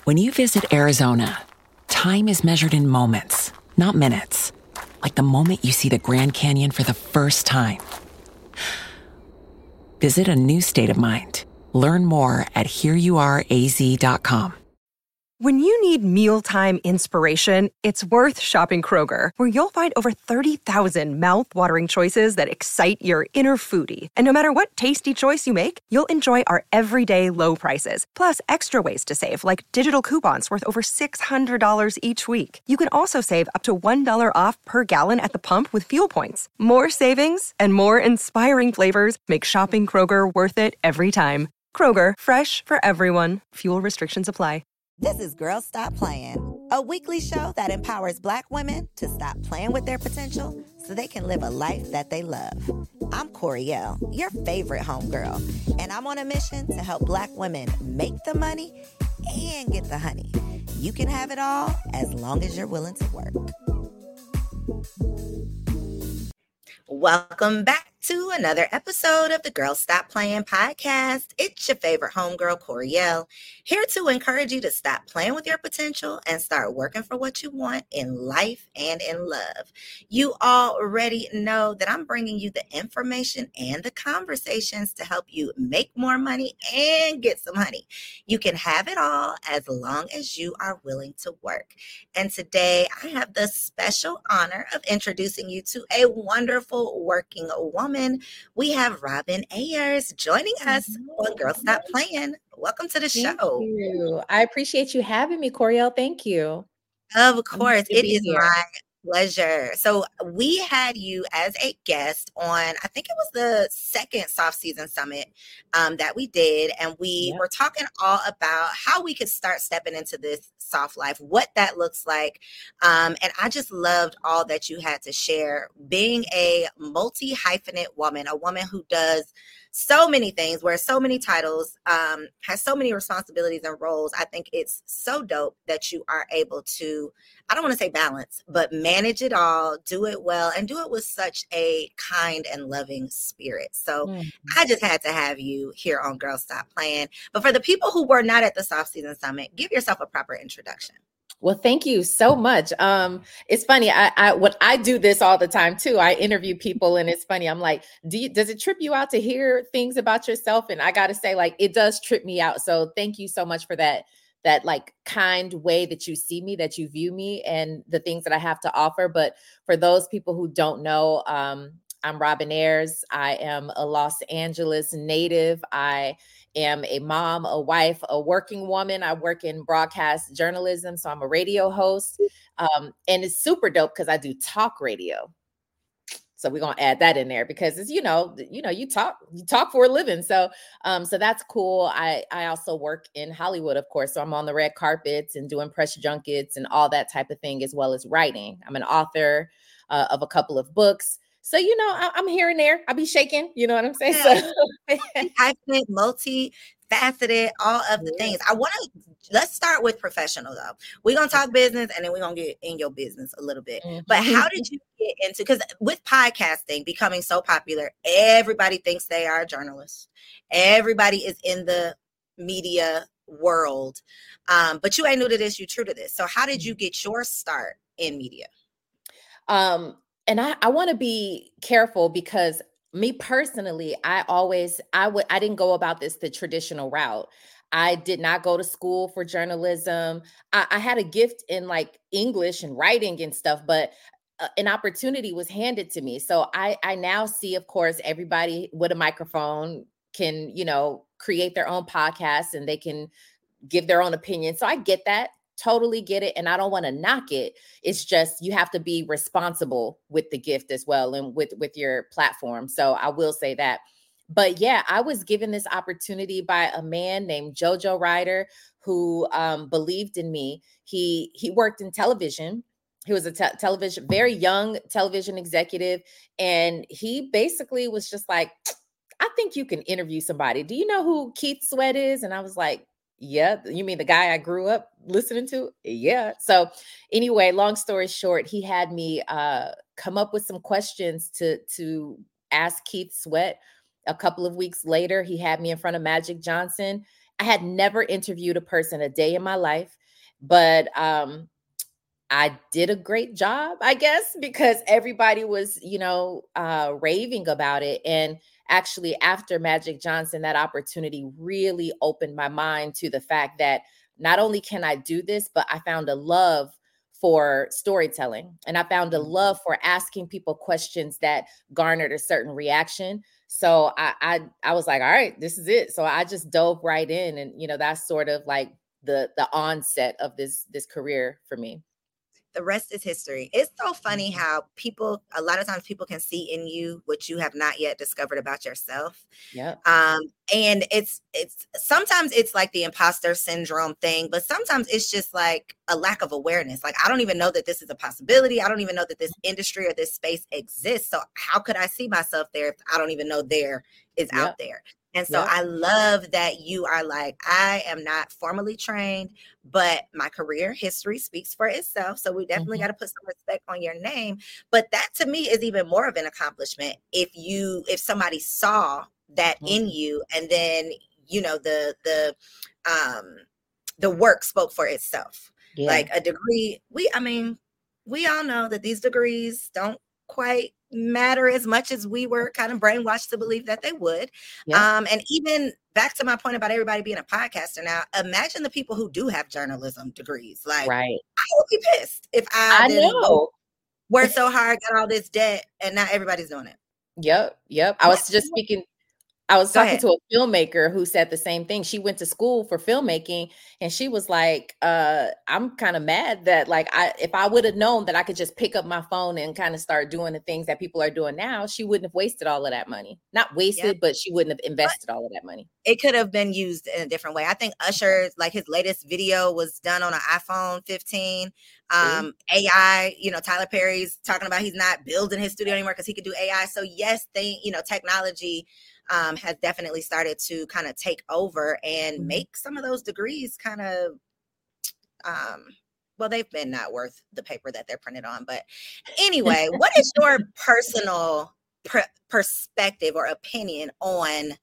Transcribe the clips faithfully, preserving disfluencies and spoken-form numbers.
When you visit Arizona, time is measured in moments, not minutes. Like the moment you see the Grand Canyon for the first time. Visit a new state of mind. Learn more at here you are a z dot com. When you need mealtime inspiration, it's worth shopping Kroger, where you'll find over thirty thousand mouth-watering choices that excite your inner foodie. And no matter what tasty choice you make, you'll enjoy our everyday low prices, plus extra ways to save, like digital coupons worth over six hundred dollars each week. You can also save up to one dollar off per gallon at the pump with fuel points. More savings and more inspiring flavors make shopping Kroger worth it every time. Kroger, fresh for everyone. Fuel restrictions apply. This is Girls Stop Playing, a weekly show that empowers Black women to stop playing with their potential so they can live a life that they love. I'm Coriel, your favorite homegirl, and I'm on a mission to help Black women make the money and get the honey. You can have it all as long as you're willing to work. Welcome back to another episode of the Girls Stop Playing podcast. It's your favorite homegirl, Coriel, here to encourage you to stop playing with your potential and start working for what you want in life and in love. You already know that I'm bringing you the information and the conversations to help you make more money and get some honey. You can have it all as long as you are willing to work. And today I have the special honor of introducing you to a wonderful working woman. We have Robin Ayers joining us on Girls Stop Playing. Welcome to the Thank show. you. I appreciate you having me, Coriel. Thank you. Of course, it is here. my pleasure. So we had you as a guest on, I think it was the second Soft Season Summit um, that we did. And we Yep. were talking all about how we could start stepping into this soft life, what that looks like. Um, and I just loved all that you had to share. Being a multi-hyphenate woman, a woman who does so many things, wears so many titles, um, has so many responsibilities and roles. I think it's so dope that you are able to, I don't want to say balance, but manage it all, do it well, and do it with such a kind and loving spirit. So Mhm. I just had to have you here on Girl Stop Playing. But for the people who were not at the Soft Season Summit, give yourself a proper introduction. Well, thank you so much. Um, it's funny. I, I, what I do this all the time too. I interview people, and it's funny. I'm like, do you, does it trip you out to hear things about yourself? And I got to say, like, it does trip me out. So thank you so much for that. That like kind way that you see me, that you view me, and the things that I have to offer. But for those people who don't know, um, I'm Robin Ayers. I am a Los Angeles native. I am a mom, a wife, a working woman. I work in broadcast journalism, so I'm a radio host. Um, and it's super dope because I do talk radio. So we're gonna add that in there because it's, you know, you know, you talk, you talk for a living. So um, so that's cool. I I also work in Hollywood, of course. So I'm on the red carpets and doing press junkets and all that type of thing, as well as writing. I'm an author uh, of a couple of books. So, you know, I, I'm here and there. I'll be shaking. You know what I'm saying? So Multi-hyphenate, multi-faceted, all of the things. I want to, let's start with professional though. We're going to talk business and then we're going to get in your business a little bit. Mhm. But how did you get into, because with podcasting becoming so popular, everybody thinks they are a journalist. Everybody is in the media world. Um, but you ain't new to this, you true to this. So how did you get your start in media? Um, and I, I want to be careful because me personally, I always, I would, I didn't go about this the traditional route. I did not go to school for journalism. I, I had a gift in like English and writing and stuff, but uh, an opportunity was handed to me. So I, I now see, of course, everybody with a microphone can, you know, create their own podcast and they can give their own opinion. So I get that. Totally get it. And I don't want to knock it. It's just, you have to be responsible with the gift as well and with, with your platform. So I will say that. But yeah, I was given this opportunity by a man named Jojo Ryder who um, believed in me. He, he worked in television. He was a te- television, very young television executive. And he basically was just like, I think you can interview somebody. Do you know who Keith Sweat is? And I was like, yeah, you mean the guy I grew up listening to? Yeah. So anyway, long story short, he had me uh, come up with some questions to, to ask Keith Sweat. A couple of weeks later, he had me in front of Magic Johnson. I had never interviewed a person a day in my life, but um, I did a great job, I guess, because everybody was, you know, uh, raving about it. And actually, after Magic Johnson, that opportunity really opened my mind to the fact that not only can I do this, but I found a love for storytelling, and I found a love for asking people questions that garnered a certain reaction. So I, I, I was like, all right, this is it. So I just dove right in, and you know, that's sort of like the the onset of this this career for me. The rest is history. It's so funny how people, a lot of times people can see in you what you have not yet discovered about yourself. Yeah. Um, and it's, it's, sometimes it's like the imposter syndrome thing, but sometimes it's just like a lack of awareness. Like, I don't even know that this is a possibility. I don't even know that this industry or this space exists. So how could I see myself there if I don't even know there is Yep. out there? And so Yep. I love that you are like, I am not formally trained, but my career history speaks for itself. So we definitely Mhm. got to put some respect on your name. But that to me is even more of an accomplishment if you, if somebody saw that Mhm. in you, and then, you know, the, the, um, the work spoke for itself. Yeah. Like a degree, we, I mean, we all know that these degrees don't quite matter as much as we were kind of brainwashed to believe that they would. Yeah. Um, and even back to my point about everybody being a podcaster now, imagine the people who do have journalism degrees. Like, Right. I would be pissed if I, I didn't know. work so hard, got all this debt, and now everybody's doing it. Yep. Yep. I was just speaking. I was Go talking ahead. to a filmmaker who said the same thing. She went to school for filmmaking, and she was like, uh, I'm kind of mad that like I if I would have known that I could just pick up my phone and kind of start doing the things that people are doing now, she wouldn't have wasted all of that money. Not wasted, Yep. but she wouldn't have But invested all of that money. it could have been used in a different way. I think Usher, like his latest video was done on an iPhone fifteen. See? Um, A I, you know, Tyler Perry's talking about he's not building his studio anymore because he could do A I. So yes, they, you know, technology um, has definitely started to kind of take over and Mhm. make some of those degrees kind of, um, well, they've been not worth the paper that they're printed on. But anyway, what is your personal per- perspective or opinion on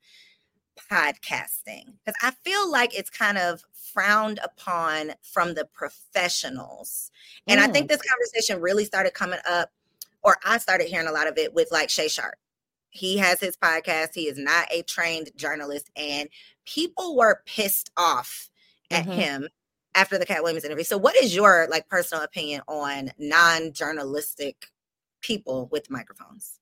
podcasting? Because I feel like it's kind of frowned upon from the professionals. And I Mm. think this conversation really started coming up, or I started hearing a lot of it with like Shay Sharp. He has his podcast. He is not a trained journalist. And people were pissed off at Mhm. him after the Cat Williams interview. So what is your like personal opinion on non-journalistic people with microphones?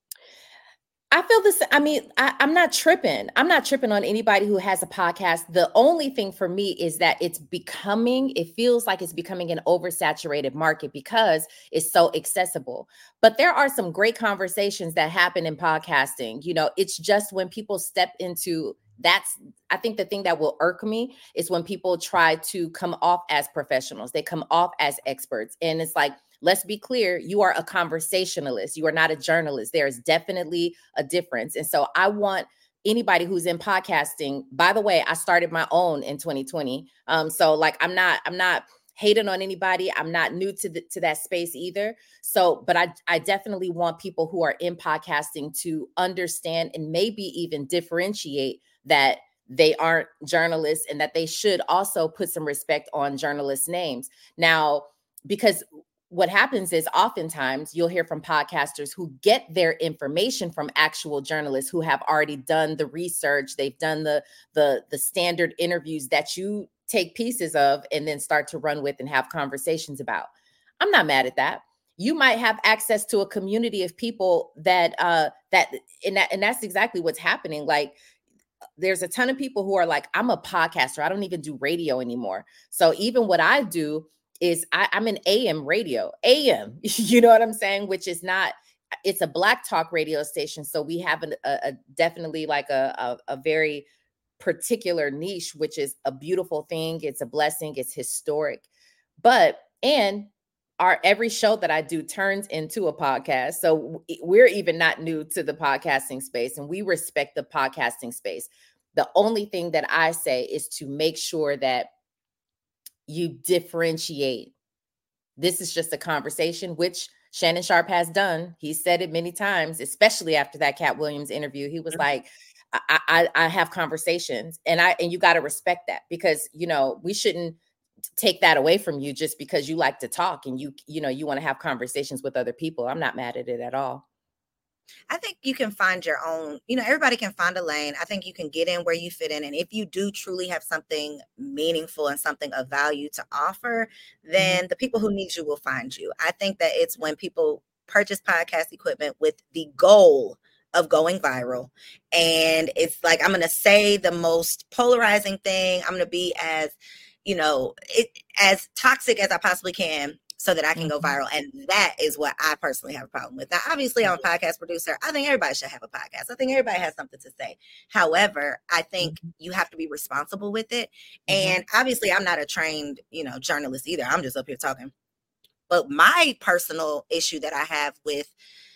I feel this. I mean, I, I'm not tripping. I'm not tripping on anybody who has a podcast. The only thing for me is that it's becoming, it feels like it's becoming an oversaturated market because it's so accessible. But there are some great conversations that happen in podcasting. You know, it's just when people step into that's, I think the thing that will irk me is when people try to come off as professionals, they come off as experts. And it's like, let's be clear, you are a conversationalist. You are not a journalist. There is definitely a difference. And so I want anybody who's in podcasting, by the way, I started my own in twenty twenty. Um, so like, I'm not, I'm not hating on anybody. I'm not new to the, to that space either. So, but I, I definitely want people who are in podcasting to understand and maybe even differentiate that they aren't journalists and that they should also put some respect on journalists' names. Now, because what happens is oftentimes you'll hear from podcasters who get their information from actual journalists who have already done the research. They've done the, the, the standard interviews that you take pieces of and then start to run with and have conversations about. I'm not mad at that. You might have access to a community of people that, uh, that, and that, and that's exactly what's happening. Like, there's a ton of people who are like, I'm a podcaster. I don't even do radio anymore. So even what I do is I, I'm an A M radio, A M, you know what I'm saying? Which is not, it's a Black talk radio station. So we have an, a, a definitely like a, a, a very particular niche, which is a beautiful thing. It's a blessing. It's historic. But, and our every show that I do turns into a podcast. So we're even not new to the podcasting space and we respect the podcasting space. The only thing that I say is to make sure that you differentiate. This is just a conversation, which Shannon Sharpe has done. He said it many times, especially after that Cat Williams interview. He was like, I, I, I have conversations, and I, and you got to respect that, because, you know, we shouldn't take that away from you just because you like to talk and you, you know, you want to have conversations with other people. I'm not mad at it at all. I think you can find your own, you know, everybody can find a lane. I think you can get in where you fit in. And if you do truly have something meaningful and something of value to offer, then mm-hmm. the people who need you will find you. I think that it's when people purchase podcast equipment with the goal of going viral. And it's like, I'm going to say the most polarizing thing. I'm going to be as, you know, it, as toxic as I possibly can, so that I can go viral. And that is what I personally have a problem with. Now, obviously, I'm a podcast producer. I think everybody should have a podcast. I think everybody has something to say. However, I think mm-hmm. you have to be responsible with it. Mm-hmm. And obviously, I'm not a trained, you know, journalist either. I'm just up here talking. But my personal issue that I have with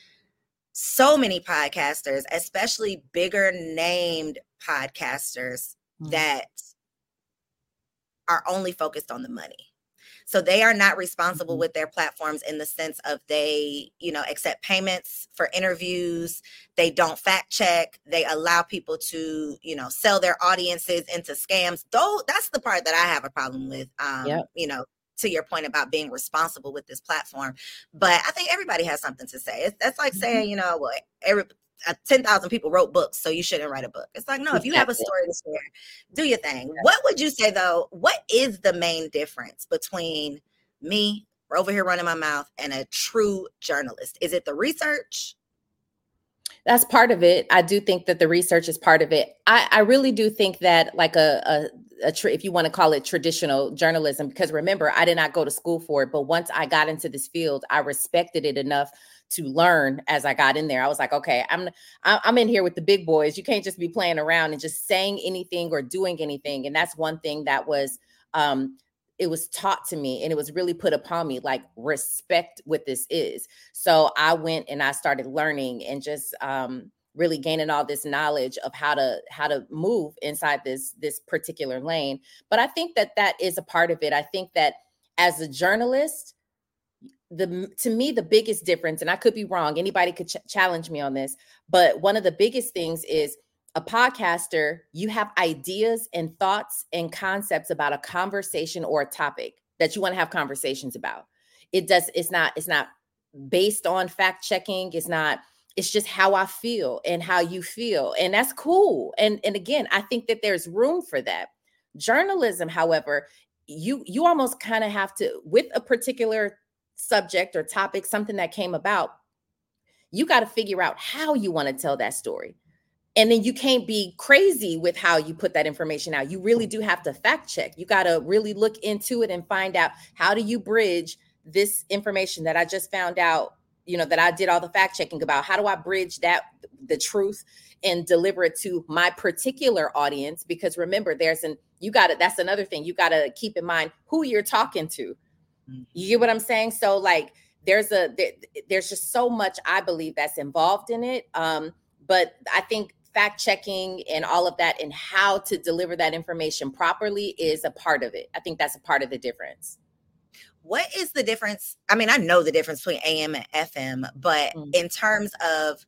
so many podcasters, especially bigger named podcasters mm-hmm. that are only focused on the money. So they are not responsible with their platforms in the sense of they, you know, accept payments for interviews. They don't fact check. They allow people to, you know, sell their audiences into scams. Though that's the part that I have a problem with, um, yep. you know, to your point about being responsible with this platform. But I think everybody has something to say. It's, that's like saying, you know, what every uh, ten thousand people wrote books, so you shouldn't write a book. It's like, no, if you have a story to share, do your thing. What would you say, though? What is the main difference between me over here running my mouth and a true journalist? Is it the research? That's part of it. I do think that the research is part of it. I, I really do think that like a, a, a tr- if you want to call it traditional journalism, because remember, I did not go to school for it. But once I got into this field, I respected it enough to learn as I got in there. I was like, okay, I'm I'm in here with the big boys. You can't just be playing around and just saying anything or doing anything. And that's one thing that was um, it was taught to me, and it was really put upon me, like, respect what this is. So I went and I started learning and just um, really gaining all this knowledge of how to how to move inside this this particular lane. But I think that that is a part of it. I think that as a journalist, the to me, the biggest difference, and I could be wrong, anybody could ch- challenge me on this, but one of the biggest things is a podcaster, you have ideas and thoughts and concepts about a conversation or a topic that you want to have conversations about. It does, it's not, it's not based on fact checking. It's not, it's just how I feel and how you feel. And that's cool. And, and again, I think that there's room for that. Journalism, however, you, you almost kind of have to, with a particular subject or topic, something that came about, you got to figure out how you want to tell that story. And then you can't be crazy with how you put that information out. You really do have to fact check. You got to really look into it and find out, how do you bridge this information that I just found out, you know, that I did all the fact checking about? How do I bridge that, the truth, and deliver it to my particular audience? Because remember, there's an, you got to, that's another thing. You got to keep in mind who you're talking to. You get what I'm saying? So like, there's a, there, there's just so much, I believe, that's involved in it. Um, but I think fact checking and all of that and how to deliver that information properly is a part of it. I think that's a part of the difference. What is the difference? I mean, I know the difference between A M and F M, but mm-hmm. in terms of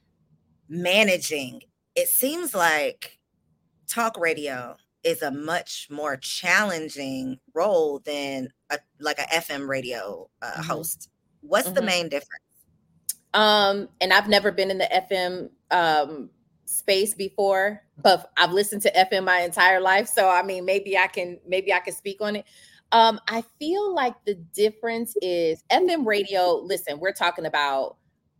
managing, it seems like talk radio is a much more challenging role than a, like a F M radio uh, mm-hmm. host. What's mm-hmm. the main difference? Um, and I've never been in the F M um, space before, but I've listened to F M my entire life. So, I mean, maybe I can, maybe I can speak on it. Um, I feel like the difference is F M radio. Listen, we're talking about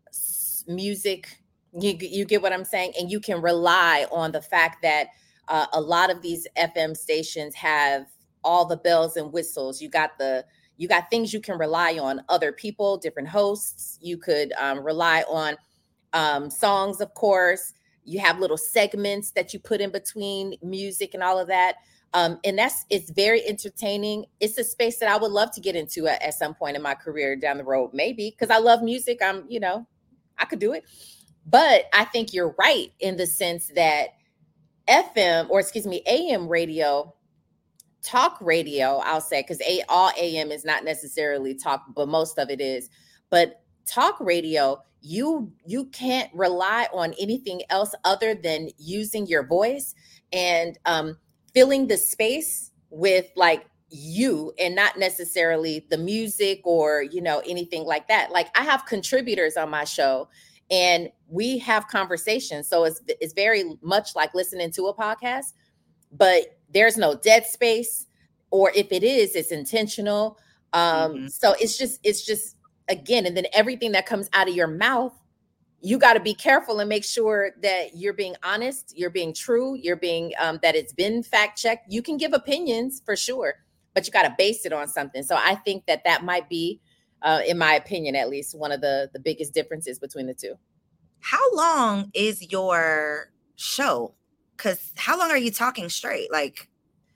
music. You, you get what I'm saying? And you can rely on the fact that uh, a lot of these F M stations have all the bells and whistles. You got the, you got things you can rely on, other people, different hosts. You could um, rely on um, songs, of course. You have little segments that you put in between music and all of that. Um, and that's, it's very entertaining. It's a space that I would love to get into at, at some point in my career down the road, maybe, because I love music. I'm, you know, I could do it. But I think you're right in the sense that F M, or excuse me, A M radio, talk radio, I'll say, because a, all A M is not necessarily talk, but most of it is. But talk radio, you you can't rely on anything else other than using your voice and um, filling the space with like you and not necessarily the music or, you know, anything like that. Like I have contributors on my show and we have conversations. So it's, it's very much like listening to a podcast, but there's no dead space, or if it is, it's intentional. Um, mm-hmm. So it's just, it's just, again, and then everything that comes out of your mouth, you got to be careful and make sure that you're being honest, you're being true, you're being, um, that it's been fact checked. You can give opinions for sure, but you got to base it on something. So I think that that might be, uh, in my opinion, at least one of the, the biggest differences between the two. How long is your show? Because how long are you talking straight? Like,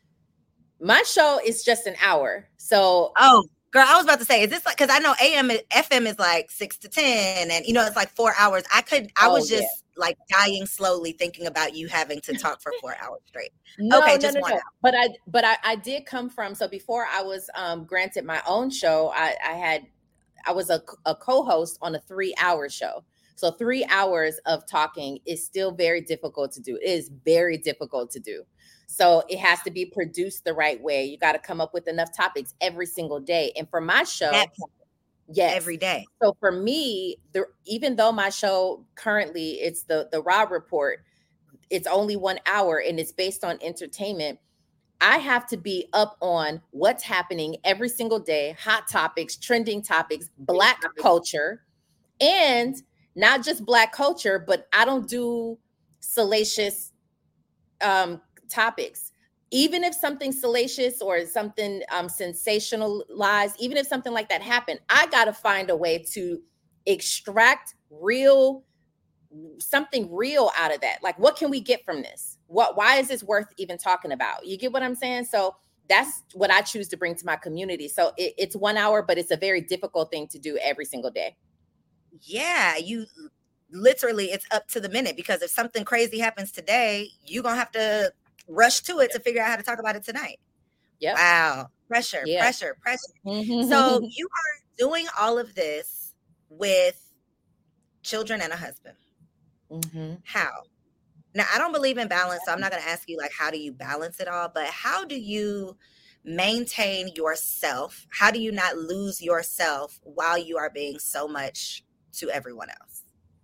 my show is just an hour. So, oh, girl, I was about to say, is this like, because I know A M, F M is like six to ten, and you know, it's like four hours. I could, I oh, was just yeah. like dying slowly thinking about you having to talk for four hours straight. No, okay, no, just no, one no. hour. But I, but I, I did come from, so before I was um, granted my own show, I, I had, I was a, a co-host on a three hour show. So three hours of talking is still very difficult to do. It is very difficult to do. So it has to be produced the right way. You got to come up with enough topics every single day. And for my show, yes, every day. So for me, the, even though my show currently, it's the, the Raw Report, it's only one hour and it's based on entertainment. I have to be up on what's happening every single day, hot topics, trending topics, Black culture, and not just Black culture, but I don't do salacious um, topics. Even if something salacious or something um, sensationalized, even if something like that happened, I got to find a way to extract real, something real out of that. Like, what can we get from this? What, why is this worth even talking about? You get what I'm saying? So that's what I choose to bring to my community. So it, it's one hour, but it's a very difficult thing to do every single day. Yeah, you literally, it's up to the minute, because if something crazy happens today, you're going to have to rush to it to figure out how to talk about it tonight. Yeah. Wow. Pressure, yep. pressure, pressure. Mm-hmm. So you are doing all of this with children and a husband. Mm-hmm. How? Now, I don't believe in balance, so I'm not going to ask you, like, how do you balance it all? But how do you maintain yourself? How do you not lose yourself while you are being so much to everyone else?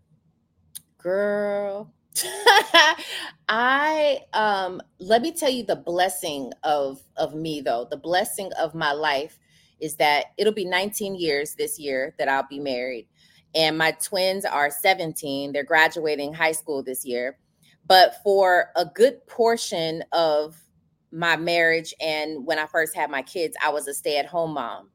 Girl, I um let me tell you the blessing of of me though. The blessing of my life is that it'll be nineteen years this year that I'll be married. And my twins are seventeen. They're graduating high school this year. But for a good portion of my marriage and when I first had my kids, I was a stay-at-home mom.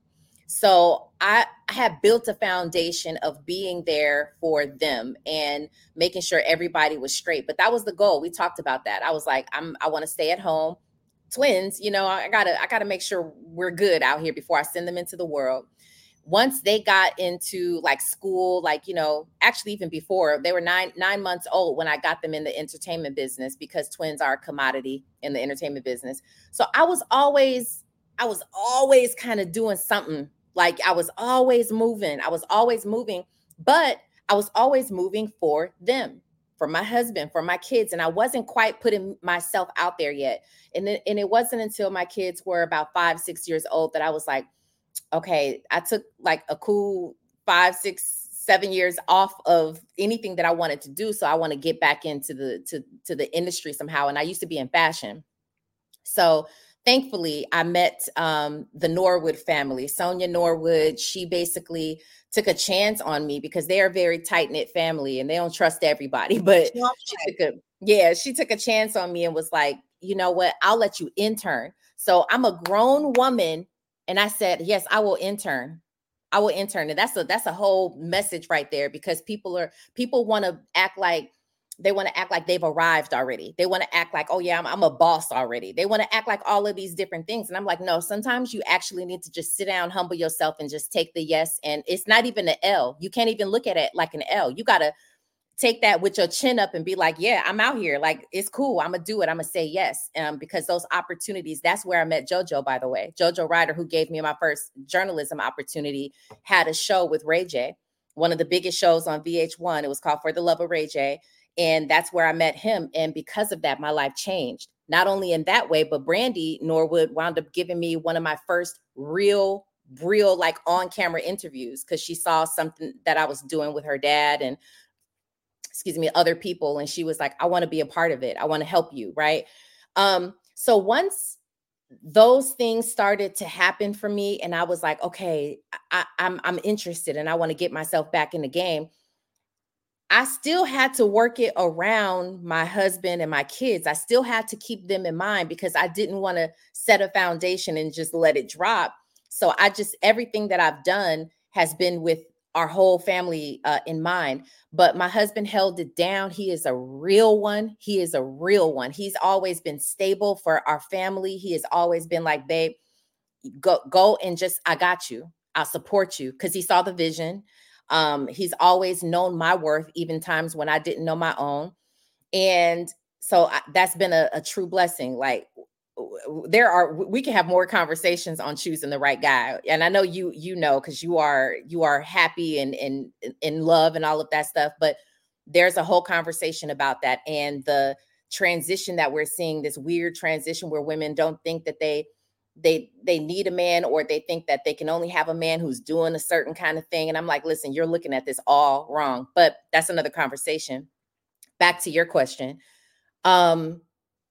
So I, I had built a foundation of being there for them and making sure everybody was straight. But that was the goal. We talked about that. I was like, I'm, I want to stay at home. Twins, you know, I gotta, I gotta make sure we're good out here before I send them into the world. Once they got into like school, like, you know, actually even before, they were nine, nine months old when I got them in the entertainment business, because twins are a commodity in the entertainment business. So I was always, I was always kind of doing something. Like I was always moving. I was always moving, but I was always moving for them, for my husband, for my kids. And I wasn't quite putting myself out there yet. And it, and it wasn't until my kids were about five, six years old that I was like, okay, I took like a cool five, six, seven years off of anything that I wanted to do. So I want to get back into the, to, to the industry somehow. And I used to be in fashion. So thankfully, I met um, the Norwood family, Sonia Norwood. She basically took a chance on me because they are a very tight-knit family and they don't trust everybody. But she took a, yeah, she took a chance on me and was like, you know what, I'll let you intern. So I'm a grown woman. And I said, yes, I will intern. I will intern. And that's a, that's a whole message right there, because people are, people want to act like, they want to act like they've arrived already. They want to act like, oh yeah, I'm, I'm a boss already. They want to act like all of these different things. And I'm like, no, sometimes you actually need to just sit down, humble yourself, and just take the yes. And it's not even an L. You can't even look at it like an L. You got to take that with your chin up and be like, yeah, I'm out here. Like, it's cool. I'm going to do it. I'm going to say yes. Um, because those opportunities, that's where I met JoJo, by the way. JoJo Ryder, who gave me my first journalism opportunity, had a show with Ray J, one of the biggest shows on V H one. It was called For the Love of Ray J. And that's where I met him. And because of that, my life changed. Not only in that way, but Brandy Norwood wound up giving me one of my first real, real like on camera interviews because she saw something that I was doing with her dad and, excuse me, other people. And she was like, I want to be a part of it. I want to help you. Right. Um, so once those things started to happen for me and I was like, okay, I, I'm, I'm interested and I want to get myself back in the game. I still had to work it around my husband and my kids. I still had to keep them in mind because I didn't want to set a foundation and just let it drop. So I just, everything that I've done has been with our whole family uh, in mind. But my husband held it down. He is a real one. He is a real one. He's always been stable for our family. He has always been like, babe, go, go and just, I got you. I'll support you. Because he saw the vision. Um, he's always known my worth, even times when I didn't know my own. And so I, that's been a, a true blessing. Like there are, we can have more conversations on choosing the right guy. And I know you, you know, cause you are, you are happy and, and in love and all of that stuff, but there's a whole conversation about that. And the transition that we're seeing, this weird transition where women don't think that they, they, they need a man, or they think that they can only have a man who's doing a certain kind of thing. And I'm like, listen, you're looking at this all wrong, but that's another conversation. Back to your question. Um,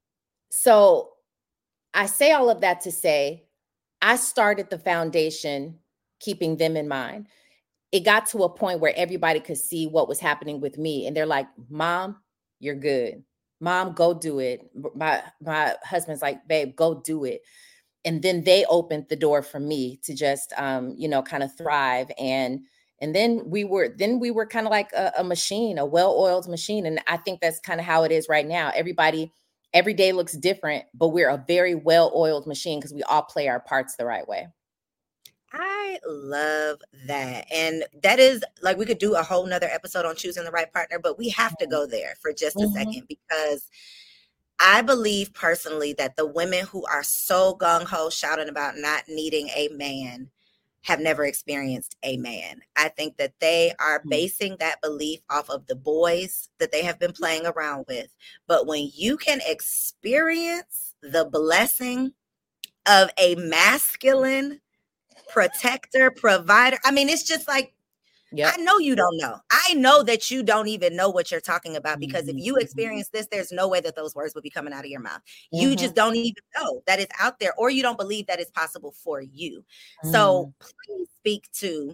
so I say all of that to say, I started the foundation, keeping them in mind. It got to a point where everybody could see what was happening with me. And they're like, Mom, you're good. Mom, go do it. My, my husband's like, babe, go do it. And then they opened the door for me to just, um, you know, kind of thrive. And, and then we were, then we were kind of like a, a machine, a well-oiled machine. And I think that's kind of how it is right now. Everybody, every day looks different, but we're a very well-oiled machine because we all play our parts the right way. I love that. And that is like, we could do a whole nother episode on choosing the right partner, but we have to go there for just a mm-hmm. second, because I believe personally that the women who are so gung-ho shouting about not needing a man have never experienced a man. I think that they are basing that belief off of the boys that they have been playing around with. But when you can experience the blessing of a masculine protector, provider, I mean, it's just like, yep. I know you don't know. I know that you don't even know what you're talking about, because mm-hmm. if you experience this, there's no way that those words would be coming out of your mouth. Mm-hmm. You just don't even know that it's out there, or you don't believe that it's possible for you. Mm-hmm. So please speak to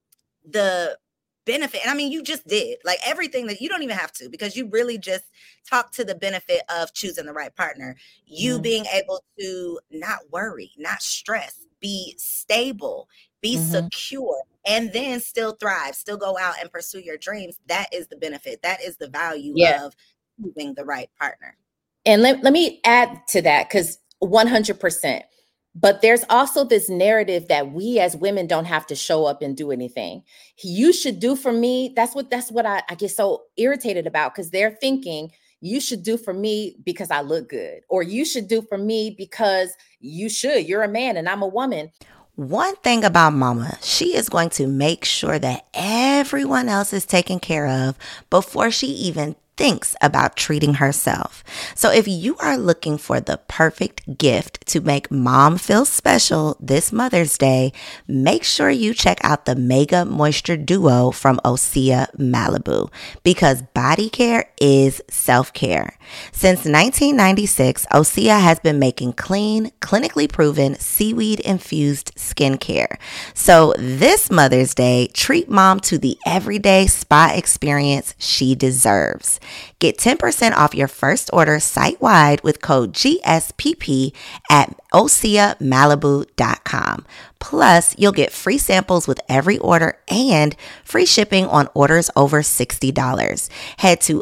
the benefit. And I mean, you just did like everything that you don't even have to, because you really just talked to the benefit of choosing the right partner. You mm-hmm. being able to not worry, not stress, be stable, be mm-hmm. secure, and then still thrive, still go out and pursue your dreams. That is the benefit. That is the value yeah. of choosing the right partner. And let, let me add to that, because one hundred percent. But there's also this narrative that we as women don't have to show up and do anything. You should do for me. That's what that's what I, I get so irritated about, because they're thinking you should do for me because I look good, or you should do for me because you should. You're a man and I'm a woman. One thing about Mama, she is going to make sure that everyone else is taken care of before she even thinks about treating herself. So if you are looking for the perfect gift to make Mom feel special this Mother's Day, make sure you check out the Mega Moisture Duo from Osea Malibu, because body care is self-care. Since nineteen ninety-six, Osea has been making clean, clinically proven seaweed-infused skincare. So this Mother's Day, treat Mom to the everyday spa experience she deserves. Get ten percent off your first order site-wide with code G S P P at osea malibu dot com. Plus, you'll get free samples with every order and free shipping on orders over sixty dollars. Head to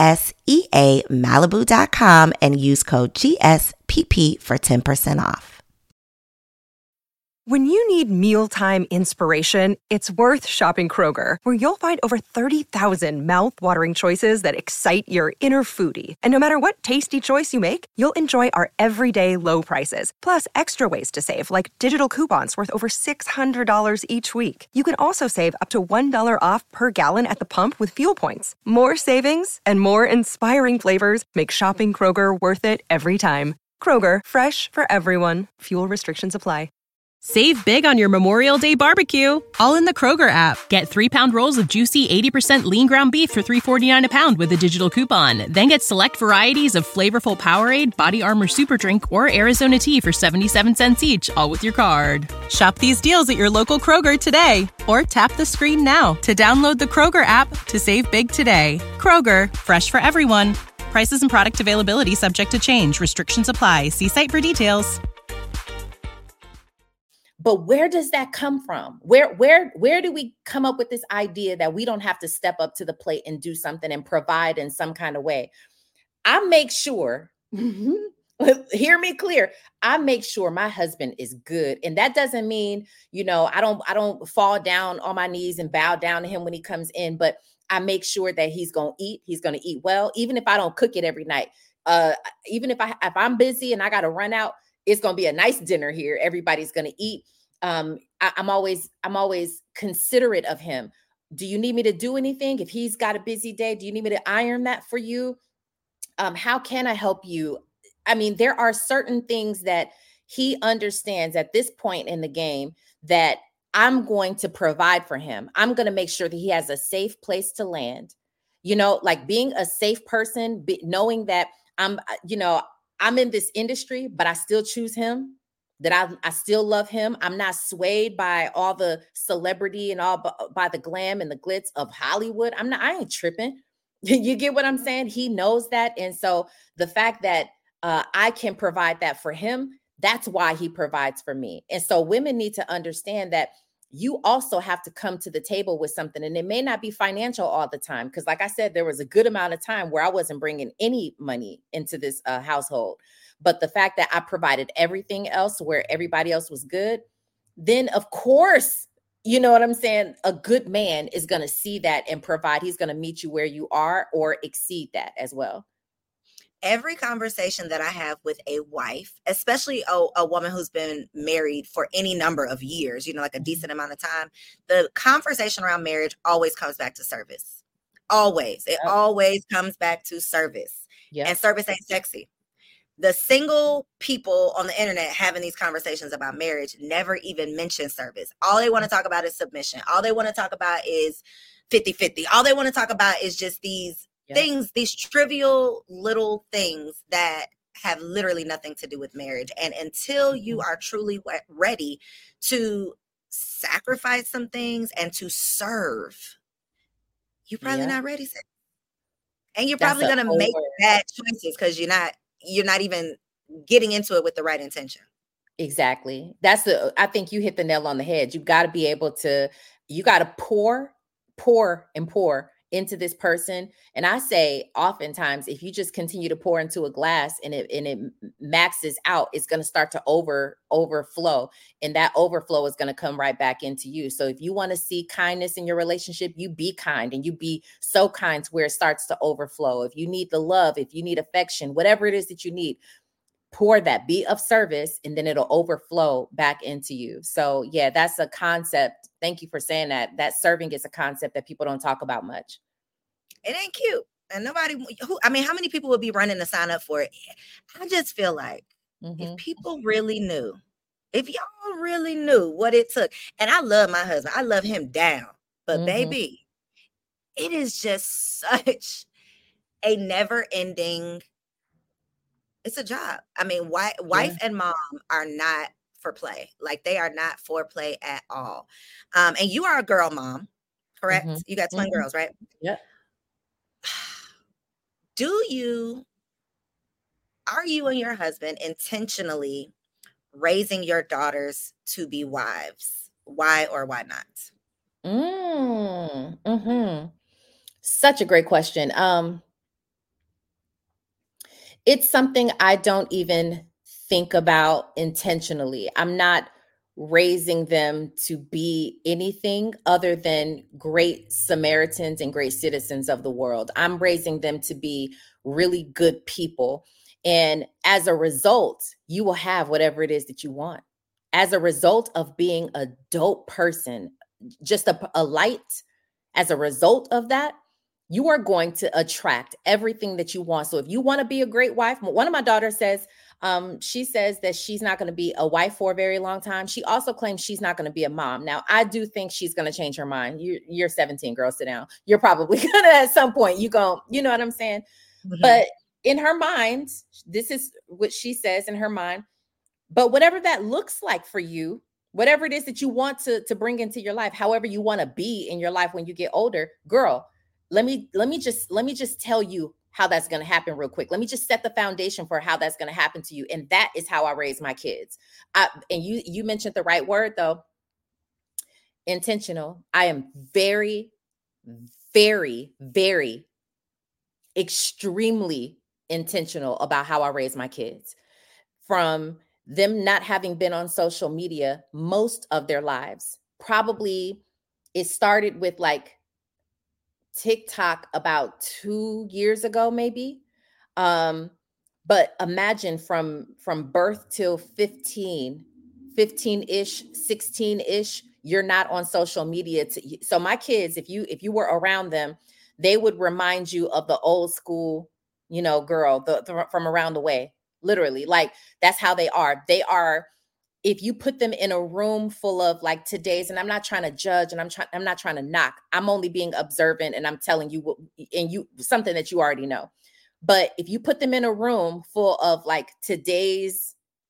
osea malibu dot com and use code G S P P for ten percent off. When you need mealtime inspiration, it's worth shopping Kroger, where you'll find over thirty thousand mouth-watering choices that excite your inner foodie. And no matter what tasty choice you make, you'll enjoy our everyday low prices, plus extra ways to save, like digital coupons worth over six hundred dollars each week. You can also save up to one dollar off per gallon at the pump with fuel points. More savings and more inspiring flavors make shopping Kroger worth it every time. Kroger, fresh for everyone. Fuel restrictions apply. Save big on your Memorial Day barbecue, all in the Kroger app. Get three-pound rolls of juicy eighty percent lean ground beef for three forty-nine a pound with a digital coupon. Then get select varieties of flavorful Powerade, Body Armor Super Drink, or Arizona tea for seventy-seven cents each, all with your card. Shop these deals at your local Kroger today, or tap the screen now to download the Kroger app to save big today. Kroger, fresh for everyone. Prices and product availability subject to change. Restrictions apply. See site for details. But where does that come from? Where, where, where do we come up with this idea that we don't have to step up to the plate and do something and provide in some kind of way? I make sure, hear me clear. I make sure my husband is good. And that doesn't mean, you know, I don't, I don't fall down on my knees and bow down to him when he comes in, but I make sure that he's going to eat. He's going to eat well, even if I don't cook it every night. Uh, even if I, if I'm busy and I got to run out, it's going to be a nice dinner here. Everybody's going to eat. Um, I, I'm always, I'm always considerate of him. Do you need me to do anything? If he's got a busy day, do you need me to iron that for you? Um, how can I help you? I mean, there are certain things that he understands at this point in the game that I'm going to provide for him. I'm going to make sure that he has a safe place to land. You know, like being a safe person, be, knowing that I'm, you know, I'm in this industry, but I still choose him. That I, I still love him. I'm not swayed by all the celebrity and all by, by the glam and the glitz of Hollywood. I'm not, I ain't tripping. You get what I'm saying? He knows that. And so the fact that uh, I can provide that for him, that's why he provides for me. And so women need to understand that you also have to come to the table with something. And it may not be financial all the time. Because like I said, there was a good amount of time where I wasn't bringing any money into this uh, household. But the fact that I provided everything else where everybody else was good, then of course, you know what I'm saying? A good man is going to see that and provide. He's going to meet you where you are or exceed that as well. Every conversation that I have with a wife, especially a, a woman who's been married for any number of years, you know, like a decent amount of time, the conversation around marriage always comes back to service. Always. It yep. always comes back to service. Yep. And service ain't sexy. The single people on the internet having these conversations about marriage never even mention service. All they want to talk about is submission. All they want to talk about is fifty-fifty. All they want to talk about is just these yep. things, these trivial little things that have literally nothing to do with marriage. And until you are truly ready to sacrifice some things and to serve, you're probably yeah. not ready. And you're That's probably going to make bad choices because you're not you're not even getting into it with the right intention. Exactly. That's the, I think you hit the nail on the head. You got to be able to, you got to pour, pour and pour into this person. And I say oftentimes, if you just continue to pour into a glass and it, and it maxes out, it's going to start to over, overflow. And that overflow is going to come right back into you. So if you want to see kindness in your relationship, you be kind and you be so kind to where it starts to overflow. If you need the love, if you need affection, whatever it is that you need, pour that, be of service, and then it'll overflow back into you. So yeah, that's a concept. Thank you for saying that. That serving is a concept that people don't talk about much. It ain't cute. And nobody, who, I mean, how many people would be running to sign up for it? I just feel like mm-hmm. if people really knew, if y'all really knew what it took, and I love my husband, I love him down, but mm-hmm. baby, it is just such a never ending, it's a job. I mean, wife, wife yeah. and mom are not for play. Like they are not for play at all. Um, and you are a girl mom, correct? Mm-hmm. You got twin mm-hmm. girls, right? Yeah. Do you, are you and your husband intentionally raising your daughters to be wives? Why or why not? Mm, mm-hmm. Such a great question. Um, it's something I don't even think about intentionally. I'm not raising them to be anything other than great Samaritans and great citizens of the world. I'm raising them to be really good people. And as a result, you will have whatever it is that you want. As a result of being a dope person, just a, a light, as a result of that, you are going to attract everything that you want. So if you want to be a great wife, one of my daughters says, um, she says that she's not going to be a wife for a very long time. She also claims she's not going to be a mom. Now, I do think she's going to change her mind. You, you're seventeen, girl, sit down. You're probably going to, at some point, you go, you know what I'm saying? Mm-hmm. But in her mind, this is what she says in her mind. But whatever that looks like for you, whatever it is that you want to, to bring into your life, however you want to be in your life when you get older, girl, let me, let me just, let me just tell you how that's going to happen real quick. Let me just set the foundation for how that's going to happen to you. And that is how I raise my kids. I, and you, you mentioned the right word though, intentional. I am very, very, very extremely intentional about how I raise my kids. From them not having been on social media most of their lives. Probably it started with like TikTok about two years ago, maybe. Um, but imagine from, from birth till fifteen, fifteen-ish, sixteen-ish, you're not on social media. To, so my kids, if you, if you were around them, they would remind you of the old school, you know, girl the, the, from around the way. Literally, like that's how they are. They are, if you put them in a room full of like today's, and I'm not trying to judge and I'm trying, I'm not trying to knock. I'm only being observant and I'm telling you what, and you, something that you already know. But if you put them in a room full of like today's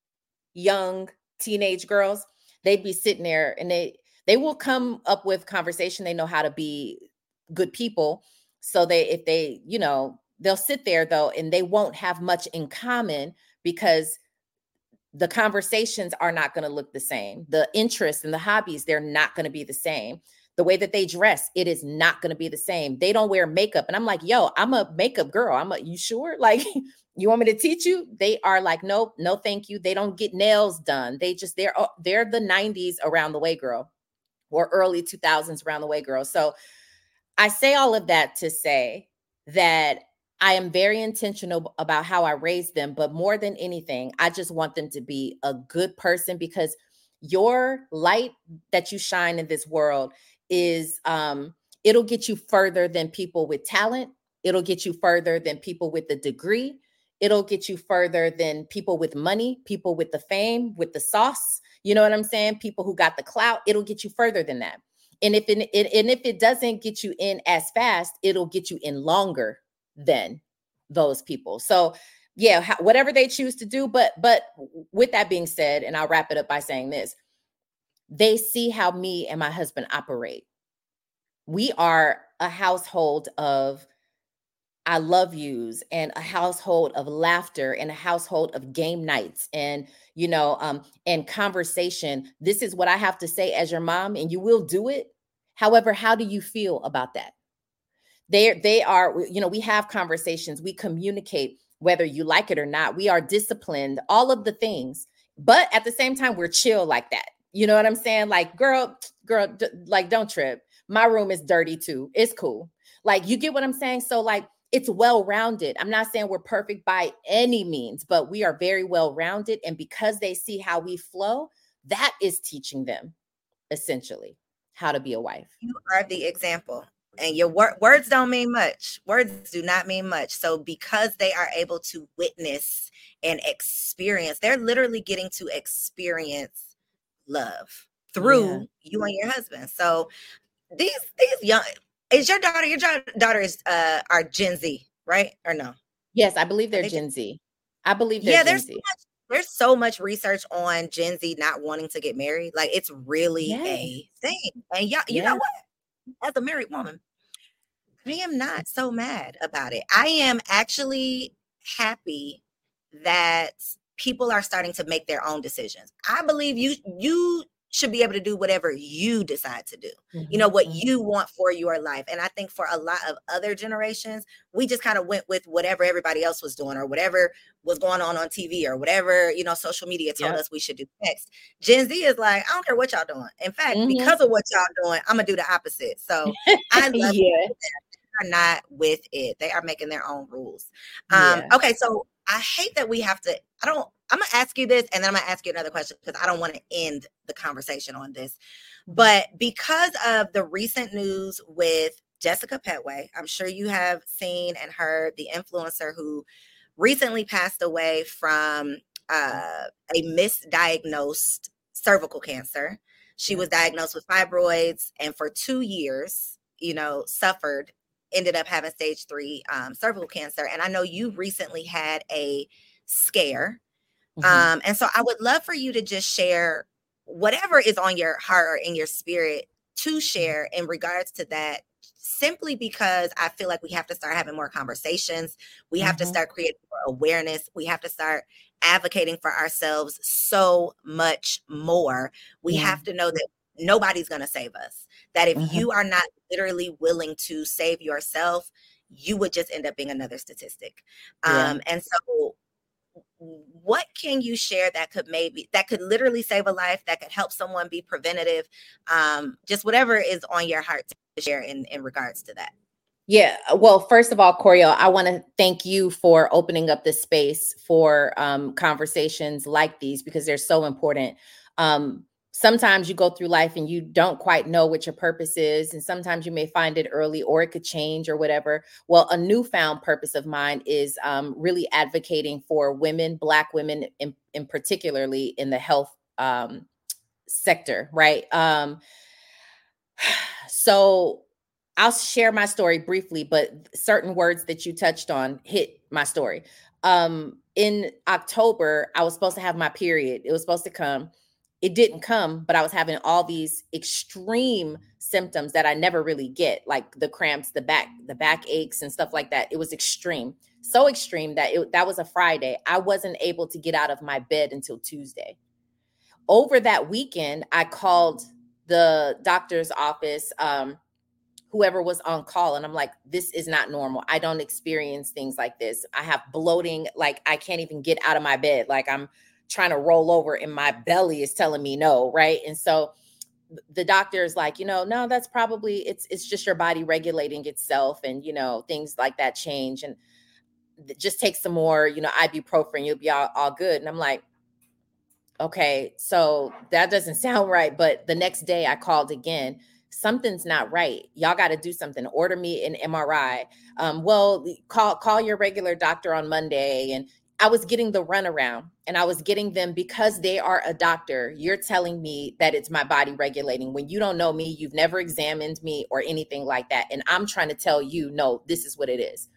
young teenage girls, they'd be sitting there and they, they will come up with conversation. They know how to be good people. So they, if they, you know, they'll sit there though, and they won't have much in common because the conversations are not going to look the same. The interests and the hobbies, they're not going to be the same. The way that they dress, it is not going to be the same. They don't wear makeup. And I'm like, yo, I'm a makeup girl. I'm a, you sure? Like, you want me to teach you? They are like, nope, no, thank you. They don't get nails done. They just, they're, they're the nineties around the way girl, or early two thousands around the way girl. So I say all of that to say that I am very intentional about how I raise them, but more than anything, I just want them to be a good person, because your light that you shine in this world is, um, it'll get you further than people with talent. It'll get you further than people with a degree. It'll get you further than people with money, people with the fame, with the sauce. You know what I'm saying? People who got the clout. It'll get you further than that. And if it, and if it doesn't get you in as fast, it'll get you in longer than those people. So yeah, whatever they choose to do. But, but with that being said, and I'll wrap it up by saying this, they see how me and my husband operate. We are a household of I love yous, and a household of laughter, and a household of game nights, and, you know, um, and conversation. This is what I have to say as your mom, and you will do it. However, how do you feel about that? They, they are, you know, we have conversations, we communicate, whether you like it or not. We are disciplined, all of the things, but at the same time, we're chill like that. You know what I'm saying? Like, girl, girl, d- like, don't trip. My room is dirty too. It's cool. Like, you get what I'm saying? So like, it's well-rounded. I'm not saying we're perfect by any means, but we are very well-rounded. And because they see how we flow, that is teaching them essentially how to be a wife. You are the example. And your wor- words don't mean much. Words do not mean much. So because they are able to witness and experience, they're literally getting to experience love through yeah. you and your husband. So these these young, is your daughter, your daughter is uh are Gen Z, right? Or no? Yes, I believe they're they Gen Z. I believe they're yeah, Gen there's Z. So much, there's so much research on Gen Z not wanting to get married. Like, it's really yes. a thing. And y'all, you yes. know what? As a married woman, I am not so mad about it. I am actually happy that people are starting to make their own decisions. I believe you you should be able to do whatever you decide to do, Mm-hmm. you know, what Mm-hmm. you want for your life. And I think for a lot of other generations, we just kind of went with whatever everybody else was doing or whatever was going on on T V or whatever, you know, social media told Yep. us we should do next. Gen Z is like, I don't care what y'all doing. In fact, Mm-hmm. because of what y'all doing, I'm gonna do the opposite. So I love Yeah. that they are not with it. They are making their own rules. Um, Yeah. okay, so I hate that we have to, I don't, I'm gonna ask you this and then I'm gonna ask you another question because I don't want to end the conversation on this. But because of the recent news with Jessica Petway, I'm sure you have seen and heard the influencer who recently passed away from uh, a misdiagnosed cervical cancer. She Yeah. was diagnosed with fibroids and for two years, you know, suffered, ended up having stage three um, cervical cancer. And I know you recently had a scare. Mm-hmm. Um, and so I would love for you to just share whatever is on your heart or in your spirit to share in regards to that, simply because I feel like we have to start having more conversations. We have Mm-hmm. to start creating more awareness. We have to start advocating for ourselves so much more. We Yeah. have to know that nobody's going to save us, that if Mm-hmm. you are not literally willing to save yourself, you would just end up being another statistic. Yeah. Um, and so what can you share that could maybe that could literally save a life, that could help someone be preventative, um, just whatever is on your heart to share in, in regards to that? Yeah. Well, first of all, Coriel, I want to thank you for opening up this space for um, conversations like these because they're so important. Um, sometimes you go through life and you don't quite know what your purpose is. And sometimes you may find it early or it could change or whatever. Well, a newfound purpose of mine is um, really advocating for women, Black women, in, in particularly in the health um, sector, right? Um, so I'll share my story briefly, but certain words that you touched on hit my story. Um, in October, I was supposed to have my period. It was supposed to come. It didn't come, but I was having all these extreme symptoms that I never really get, like the cramps, the back, the back aches and stuff like that. It was extreme, so extreme that it, that was a Friday. I wasn't able to get out of my bed until Tuesday. Over that weekend, I called the doctor's office, um, whoever was on call. And I'm like, this is not normal. I don't experience things like this. I have bloating. Like I can't even get out of my bed. Like I'm trying to roll over and my belly is telling me no. Right. And so the doctor is like, you know, no, that's probably, it's, it's just your body regulating itself. And, you know, things like that change and just take some more, you know, ibuprofen, you'll be all, all good. And I'm like, okay, so that doesn't sound right. But the next day I called again. Something's not right. Y'all got to do something. Order me an M R I. Um, well, call call your regular doctor on Monday. And I was getting the runaround and I was getting them because they are a doctor. You're telling me that it's my body regulating when you don't know me. You've never examined me or anything like that. And I'm trying to tell you, no, this is what it is.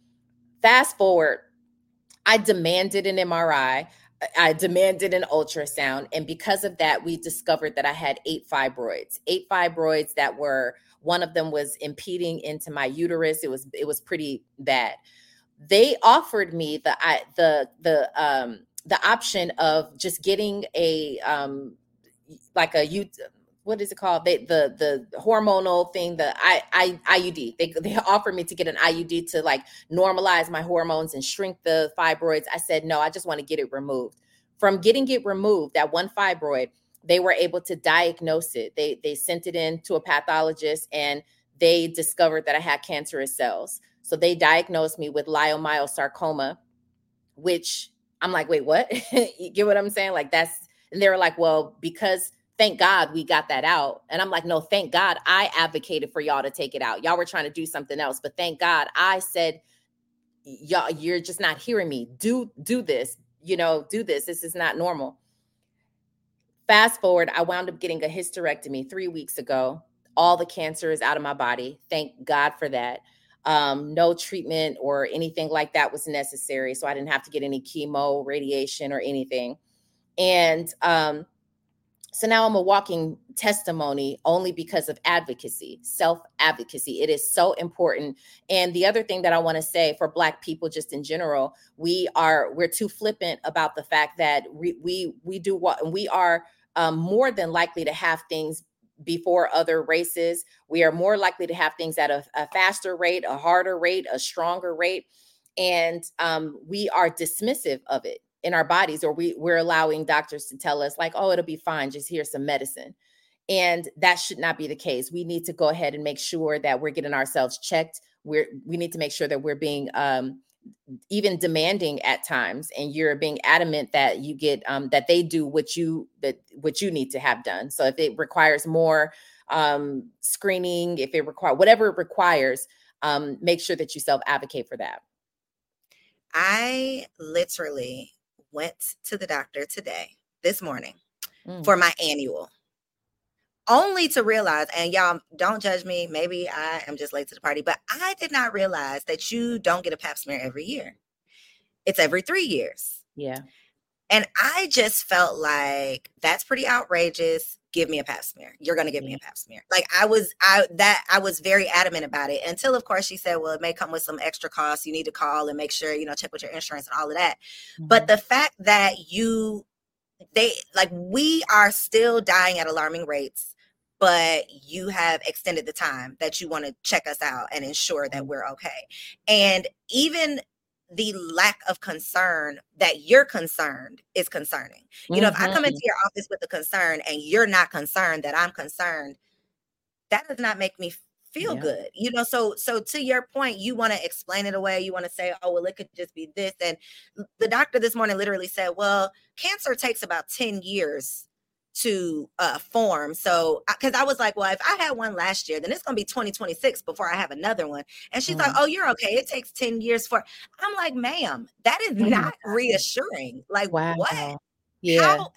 Fast forward, I demanded an M R I. I demanded an ultrasound. And because of that, we discovered that I had eight fibroids, eight fibroids that were, one of them was impeding into my uterus. It was, it was pretty bad. They offered me the, I, the, the, um, the option of just getting a, um, like a, what is it called? They, the, the hormonal thing, the I, I, I U D, they, they offered me to get an I U D to like normalize my hormones and shrink the fibroids. I said, no, I just want to get it removed. From getting it removed, that one fibroid, they were able to diagnose it. They, they sent it in to a pathologist and they discovered that I had cancerous cells. So they diagnosed me with leiomyosarcoma, which I'm like, wait, what? You get what I'm saying? Like that's, and they were like, well, because thank God we got that out. And I'm like, no, thank God I advocated for y'all to take it out. Y'all were trying to do something else, but thank God I said, y'all, you're just not hearing me. Do, do this, you know, do this. This is not normal. Fast forward, I wound up getting a hysterectomy three weeks ago. All the cancer is out of my body. Thank God for that. Um, no treatment or anything like that was necessary. So I didn't have to get any chemo, radiation, or anything. And, um, So now I'm a walking testimony only because of advocacy, self-advocacy. It is so important. And the other thing that I want to say for Black people, just in general, we are, we're too flippant about the fact that we, we, we do what we are um, more than likely to have things before other races. We are more likely to have things at a, a faster rate, a harder rate, a stronger rate. And um, we are dismissive of it in our bodies, or we, we're allowing doctors to tell us like, oh, it'll be fine. Just here's some medicine. And that should not be the case. We need to go ahead and make sure that we're getting ourselves checked. We're, we need to make sure that we're being um, even demanding at times, and you're being adamant that you get, um, that they do what you, that what you need to have done. So if it requires more um, screening, if it requires, whatever it requires, um, make sure that you self-advocate for that. I literally went to the doctor today, this morning, Mm. for my annual, only to realize, and y'all don't judge me, maybe I am just late to the party, but I did not realize that you don't get a pap smear every year. It's every three years. Yeah. And I just felt like that's pretty outrageous. Give me a pap smear. You're going to give me a pap smear. Like I was, I, that I was very adamant about it until of course she said, well, it may come with some extra costs. You need to call and make sure, you know, check with your insurance and all of that. Mm-hmm. But the fact that you, they like, we are still dying at alarming rates, but you have extended the time that you want to check us out and ensure that we're okay. And even the lack of concern that you're concerned is concerning. You know, mm-hmm. if I come into your office with a concern and you're not concerned that I'm concerned, that does not make me feel yeah. good. You know, so so to your point, you want to explain it away. You want to say, oh, well, it could just be this. And the doctor this morning literally said, well, cancer takes about ten years to uh, form. So, because I was like, well, if I had one last year, then it's going to be twenty twenty-six before I have another one. And she's mm. like, oh, you're okay. It takes ten years for, I'm like, ma'am, that is mm. not reassuring. Like, wow. what? Yeah. How?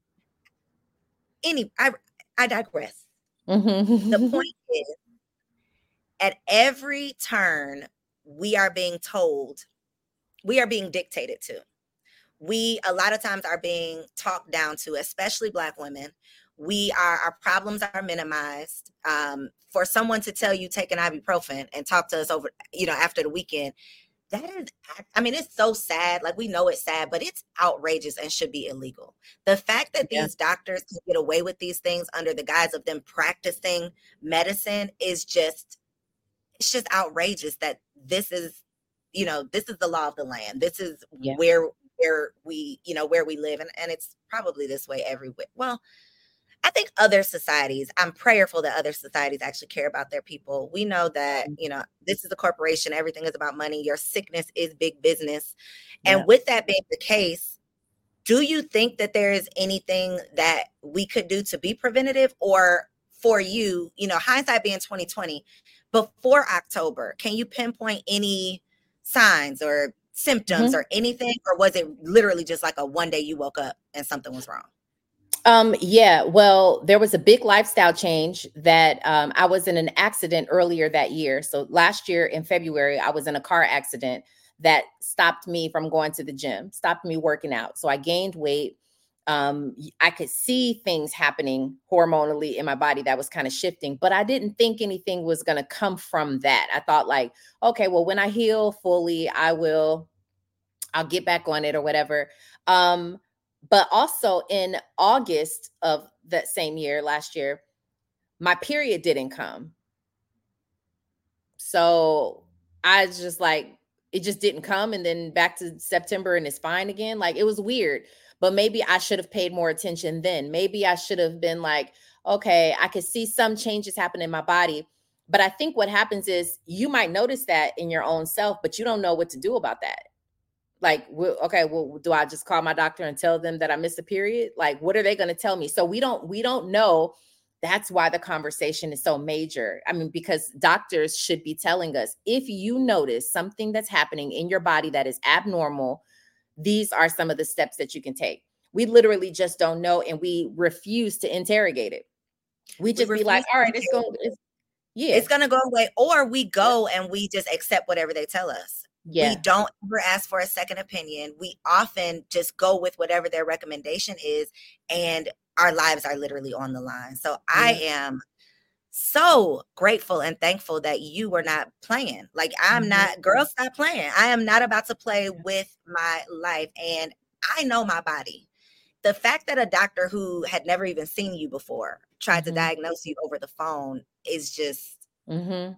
Any, I, I digress. Mm-hmm. The point is, at every turn, we are being told, we are being dictated to. We, a lot of times, are being talked down to, especially Black women. We are, our problems are minimized. Um, for someone to tell you take an ibuprofen and talk to us over, you know, after the weekend, that is, I mean, it's so sad. Like, we know it's sad, but it's outrageous and should be illegal. The fact that yeah. these doctors can get away with these things under the guise of them practicing medicine is just, it's just outrageous that this is, you know, this is the law of the land. This is yeah. where where we, you know, where we live. And, and it's probably this way everywhere. Well, I think other societies, I'm prayerful that other societies actually care about their people. We know that, you know, this is a corporation. Everything is about money. Your sickness is big business. And yeah. with that being the case, do you think that there is anything that we could do to be preventative? Or for you, you know, hindsight being twenty twenty, before October, can you pinpoint any signs or symptoms mm-hmm. or anything, or was it literally just like a one day you woke up and something was wrong? Um, yeah, well, there was a big lifestyle change that um, I was in an accident earlier that year. So last year in February, I was in a car accident that stopped me from going to the gym, stopped me working out. So I gained weight. Um, I could see things happening hormonally in my body that was kind of shifting, but I didn't think anything was going to come from that. I thought like, okay, well, when I heal fully, I will, I'll get back on it or whatever. Um, but also in August of that same year, last year, my period didn't come. So I was just like, it just didn't come. And then back to September and it's fine again. Like, it was weird. But maybe I should have paid more attention then. Maybe I should have been like, okay, I could see some changes happen in my body. But I think what happens is you might notice that in your own self, but you don't know what to do about that. Like, well, okay, well, do I just call my doctor and tell them that I missed a period? Like, what are they going to tell me? So we don't, we don't know. That's why the conversation is so major. I mean, because doctors should be telling us, if you notice something that's happening in your body that is abnormal, these are some of the steps that you can take. We literally just don't know. And we refuse to interrogate it. We just we be like, all right, it's going, it's, yeah, it's going to go away. Or we go and we just accept whatever they tell us. Yeah. We don't ever ask for a second opinion. We often just go with whatever their recommendation is. And our lives are literally on the line. So yeah. I am so grateful and thankful that you were not playing. Like, I'm mm-hmm. not, girl, stop playing. I am not about to play with my life. And I know my body. the fact that a doctor who had never even seen you before tried mm-hmm. to diagnose you over the phone is just, mm-hmm.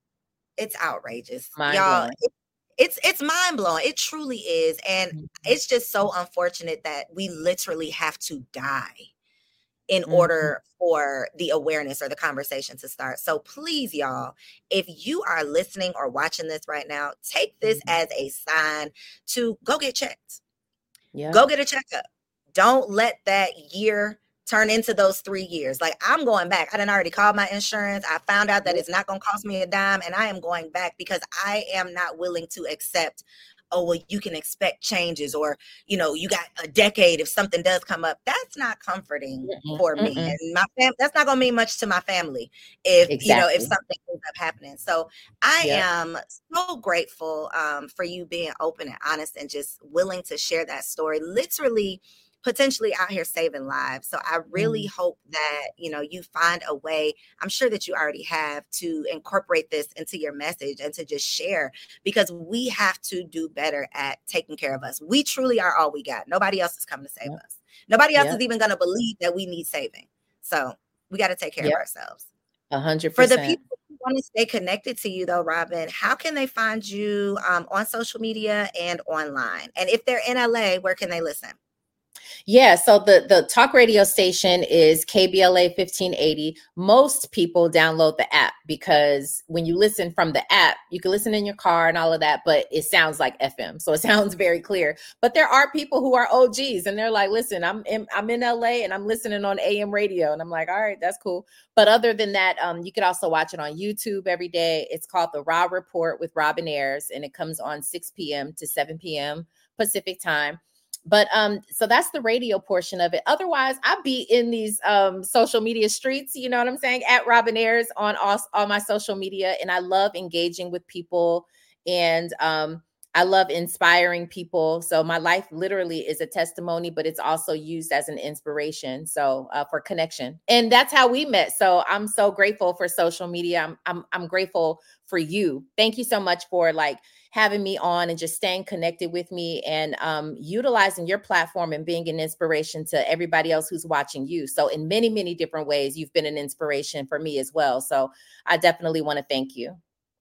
it's outrageous. Mind Y'all, blowing. It, it's it's mind blowing. It truly is. And mm-hmm. it's just so unfortunate that we literally have to die in mm-hmm. order for the awareness or the conversation to start. So please, y'all, if you are listening or watching this right now, take this mm-hmm. as a sign to go get checked. Yeah. Go get a checkup. Don't let that year turn into those three years. Like, I'm going back. I done already called my insurance. I found out that it's not going to cost me a dime, and I am going back because I am not willing to accept, oh, well, you can expect changes, or, you know, you got a decade if something does come up. That's not comforting mm-mm, for me. Mm-mm. And my fam- that's not going to mean much to my family if, exactly. you know, if something ends up happening. So I yeah. am so grateful um, for you being open and honest and just willing to share that story, literally potentially out here saving lives. So I really mm. hope that, you know, you find a way, I'm sure that you already have, to incorporate this into your message and to just share, because we have to do better at taking care of us. We truly are all we got. Nobody else is coming to save yep. us. Nobody else yep. is even going to believe that we need saving. So we got to take care yep. of ourselves. A hundred percent. For the people who want to stay connected to you though, Robin, how can they find you um, on social media and online? And if they're in L A, where can they listen? Yeah, so the, the talk radio station is K B L A fifteen eighty. Most people download the app because when you listen from the app, you can listen in your car and all of that, but it sounds like F M. So it sounds very clear. But there are people who are O Gs and they're like, listen, I'm in, I'm in L A and I'm listening on A M radio. And I'm like, all right, that's cool. But other than that, um, you could also watch it on YouTube every day. It's called The Raw Report with Robin Ayers, and it comes on six p.m. to seven p.m. Pacific time. But um, so that's the radio portion of it. Otherwise, I be in these um, social media streets, you know what I'm saying, at Robin Ayers on all, all my social media. And I love engaging with people, and um, I love inspiring people. So my life literally is a testimony, but it's also used as an inspiration. So uh, for connection. And that's how we met. So I'm so grateful for social media. I'm, I'm, I'm grateful for you. Thank you so much for like having me on and just staying connected with me, and um, utilizing your platform and being an inspiration to everybody else who's watching you. So in many, many different ways, you've been an inspiration for me as well. So I definitely want to thank you.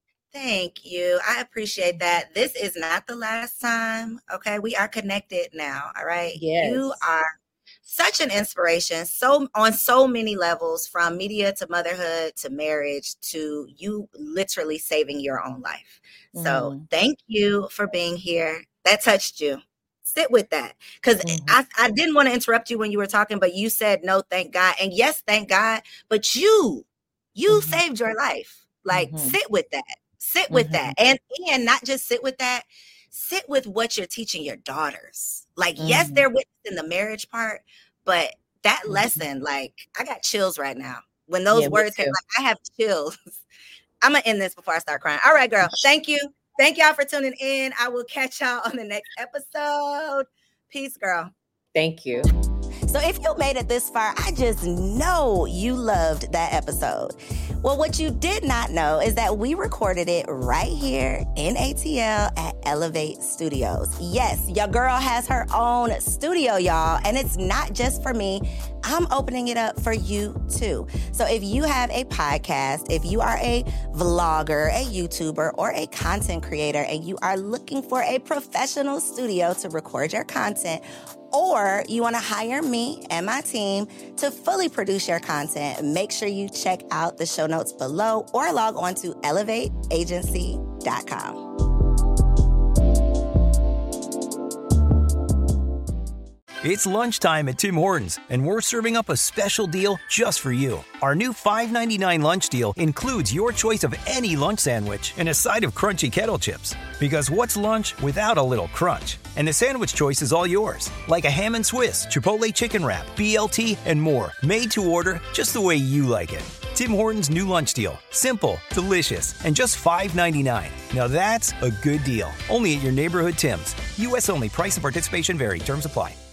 Thank you. I appreciate that. This is not the last time. Okay. We are connected now. All right. Yes. You are such an inspiration, so on so many levels, from media to motherhood to marriage to you literally saving your own life. Mm. So thank you for being here. That touched you. Sit with that. Because mm-hmm. I, I didn't want to interrupt you when you were talking, but you said no, thank God. And yes, thank God. But you, you mm-hmm. saved your life. Like mm-hmm. sit with that. Sit with mm-hmm. that. And, and not just sit with that. Sit with what you're teaching your daughters. Like, mm-hmm. yes, they're with in the marriage part, but that mm-hmm. lesson, like, I got chills right now. When those yeah, words came, like, I have chills. I'm going to end this before I start crying. All right, girl. Thank you. Thank y'all for tuning in. I will catch y'all on the next episode. Peace, girl. Thank you. So if you made it this far, I just know you loved that episode. Well, what you did not know is that we recorded it right here in A T L at Elevate Studios. Yes, your girl has her own studio, y'all, and it's not just for me. I'm opening it up for you too. So if you have a podcast, if you are a vlogger, a YouTuber, or a content creator, and you are looking for a professional studio to record your content, or you want to hire me and my team to fully produce your content, make sure you check out the show notes below or log on to elevate agency dot com. It's lunchtime at Tim Hortons, and we're serving up a special deal just for you. Our new five ninety-nine lunch deal includes your choice of any lunch sandwich and a side of crunchy kettle chips. Because what's lunch without a little crunch? And the sandwich choice is all yours, like a ham and Swiss, Chipotle chicken wrap, B L T, and more, made to order just the way you like it. Tim Hortons' new lunch deal. Simple, delicious, and just five ninety-nine. Now that's a good deal. Only at your neighborhood Tim's. U S only. Price and participation vary. Terms apply.